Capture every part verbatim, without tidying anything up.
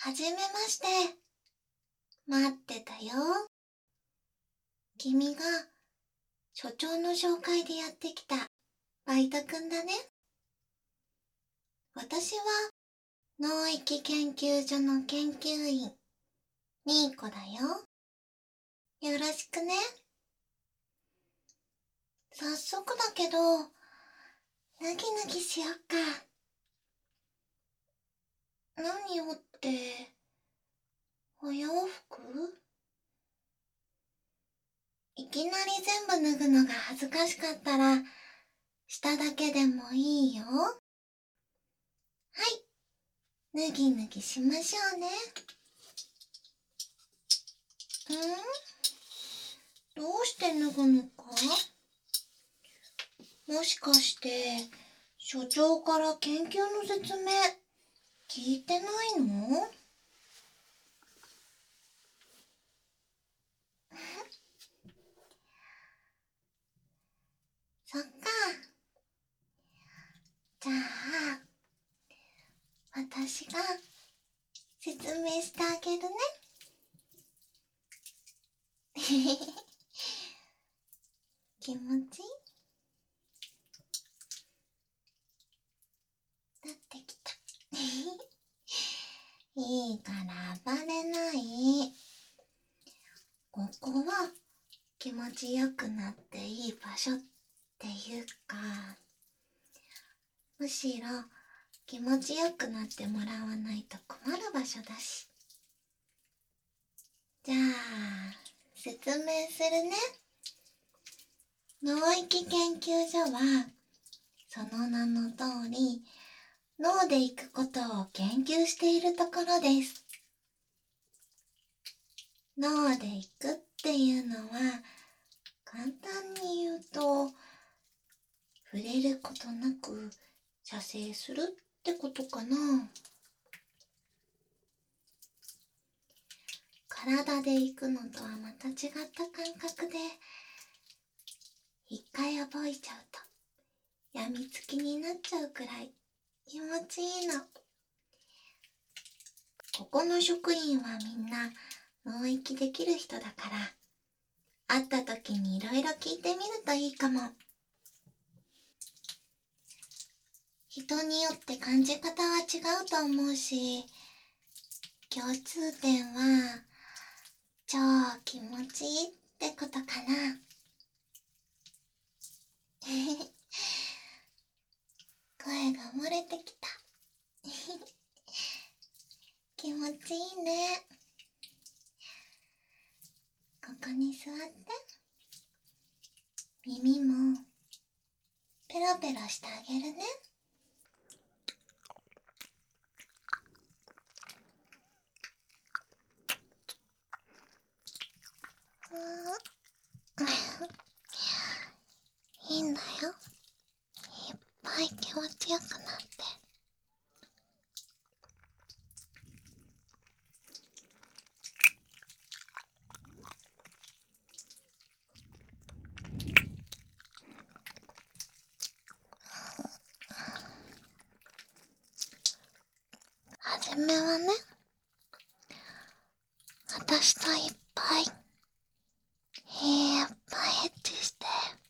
はじめまして。待ってたよ。君が所長の紹介でやってきたバイトくんだね。私は農域研究所の研究員、ミーコだよ。よろしくね。早速だけど、脱ぎ脱ぎしよっか。何をって、お洋服？いきなり全部脱ぐのが恥ずかしかったら、下だけでもいいよ。はい、脱ぎ脱ぎしましょうね。ん？どうして脱ぐのか？もしかして、所長から研究の説明、聞いてないの？そっか。じゃあ、私が説明してあげるね。気持ちいい？なってきた。いいから暴れない。ここは気持ちよくなっていい場所っていうか、むしろ気持ちよくなってもらわないと困る場所だし。じゃあ、説明するね。農域研究所は、その名の通り、脳で行くことを研究しているところです。脳で行くっていうのは、簡単に言うと、触れることなく射精するってことかな。体で行くのとはまた違った感覚で、一回覚えちゃうと、やみつきになっちゃうくらい気持ちいいの。ここの職員はみんな脳域できる人だから、会った時にいろいろ聞いてみるといいかも。人によって感じ方は違うと思うし、共通点は超気持ちいいってことかな。声が漏れてきた。気持ちいいね。ここに座って。耳もペロペロしてあげるね。いいんだよ。いっぱい気持ちよくなって。はじめはね、私といっぱい、いっぱいエッチして、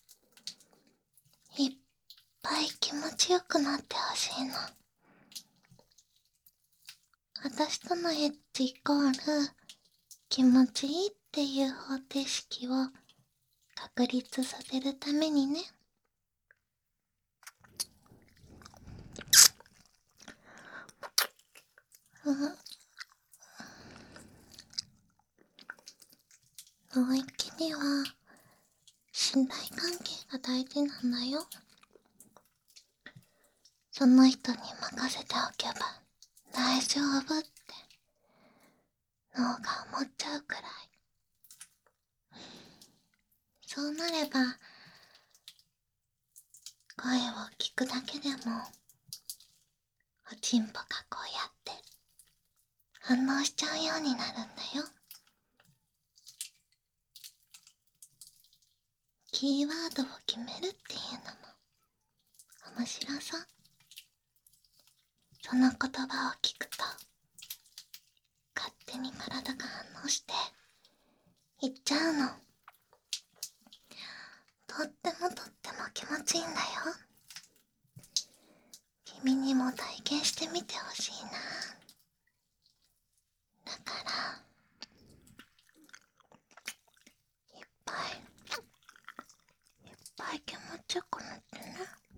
いっぱい気持ちよくなってほしいの。私とのエッチイコール、気持ちいいっていう方程式を確立させるためにね。うん。脳域には信頼関係が大事なんだよ。その人に任せておけば大丈夫って脳が思っちゃうくらい。そうなれば声を聞くだけでもおちんぽがこうやって反応しちゃうようになるんだよ。キーワードを決めるっていうのも面白そう。その言葉を聞くと手に体が反応していっちゃうの。とってもとっても気持ちいいんだよ。君にも体験してみてほしいな。だからいっぱいいっぱい気持ちよくなってね。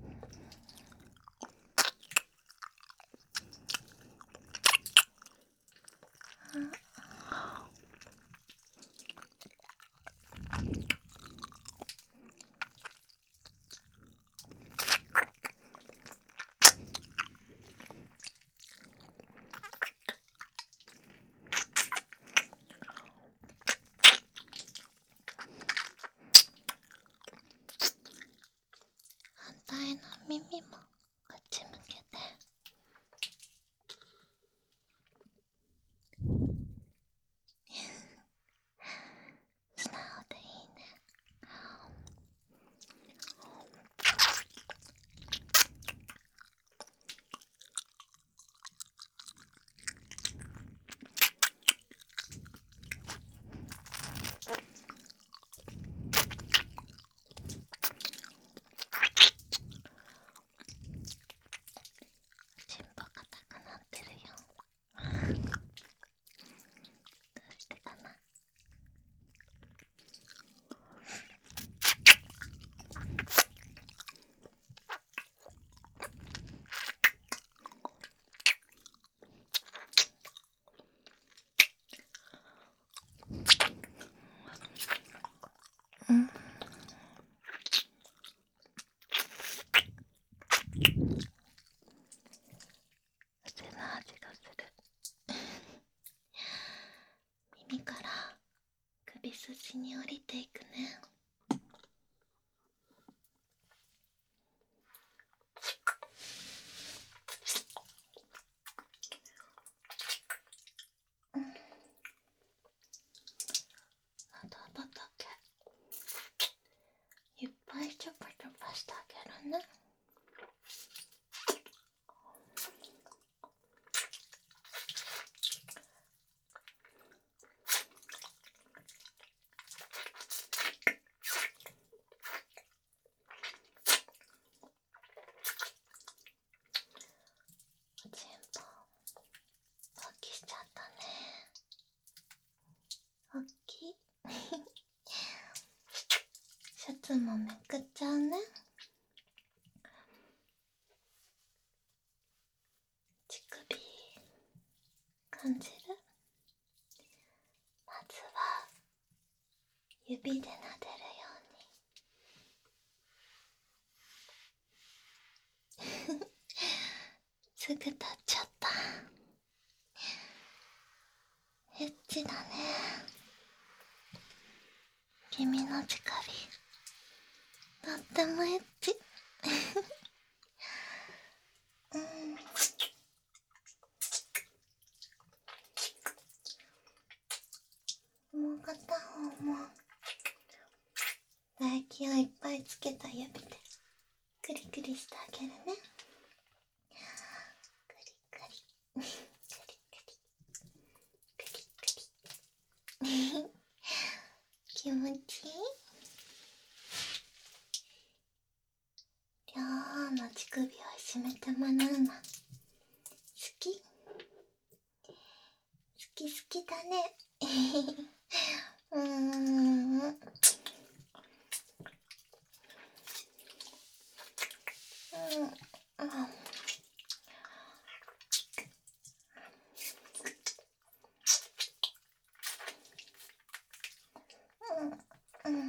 反対の耳もこっち向けて。素直でいいね。チンポ硬くなってるよ。どうしてかな。うん。汗の味がする。耳から首筋に降りていくね。喉仏いっぱいチョコチョコしてあげるね。おちんぽ大きしちゃったね。おっきいシャツもめくっちゃうね。乳首感じる？まずは指で撫でるようにすぐ立っちゃった。エッチだね。君の乳首とってもエッチうん、もう片方も唾液をいっぱいつけた指でクリクリしてあげるね。クリクリクリクリクリクリ気持ちいい。両方の乳首を締めてもらうの好き？好き好きだねうーん。うんうんうん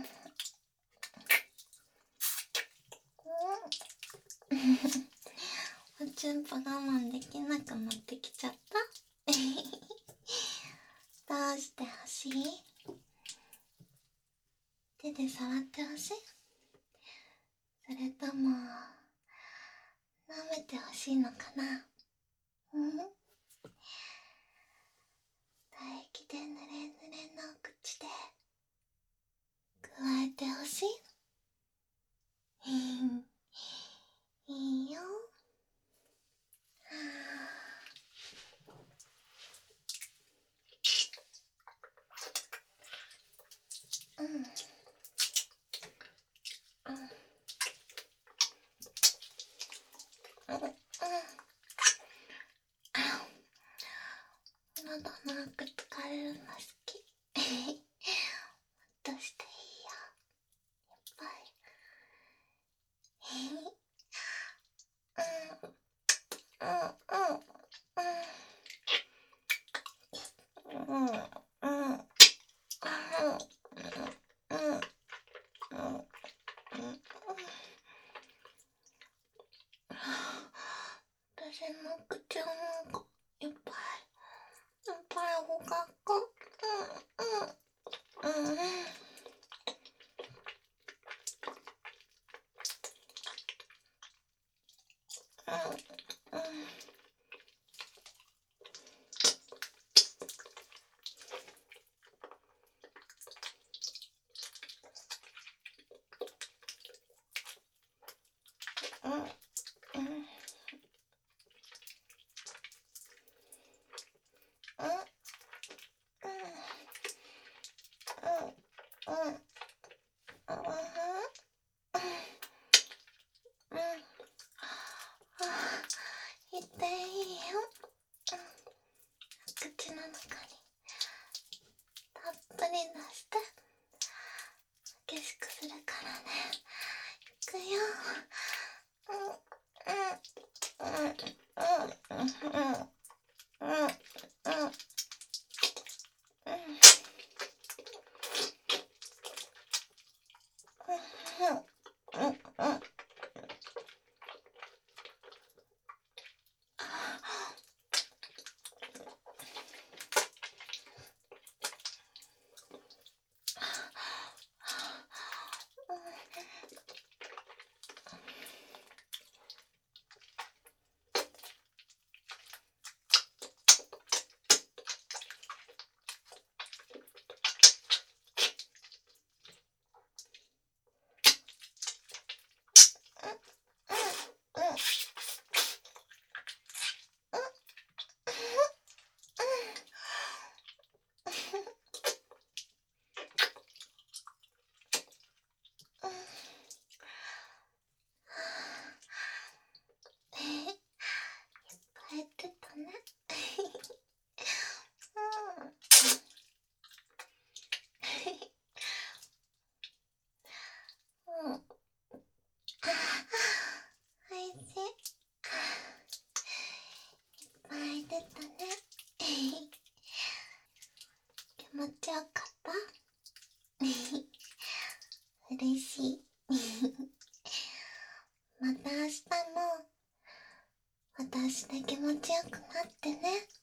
おちんぽ我慢できなくなってきちゃったどうしてほしい？手で触ってほしい？それとも舐めてほしいのかな？うん？唾液でぬれぬれの口でくわえてほしい？いいよ。は喉長く疲れるの好き。もっとしていいよ。いっぱい。うんうんうんうんうんうん私の口の中いっぱいいっぱいほかっか。うんうんうんうんうん痛いよ。口の中にたっぷり出して激しくするからね。いくよ。うんうんうんうんうんうんうん帰ってたね。うん。うん。おいしい。いっぱい出たね。気持ちよかった。嬉しい。また明日も私で気持ちよくなってね。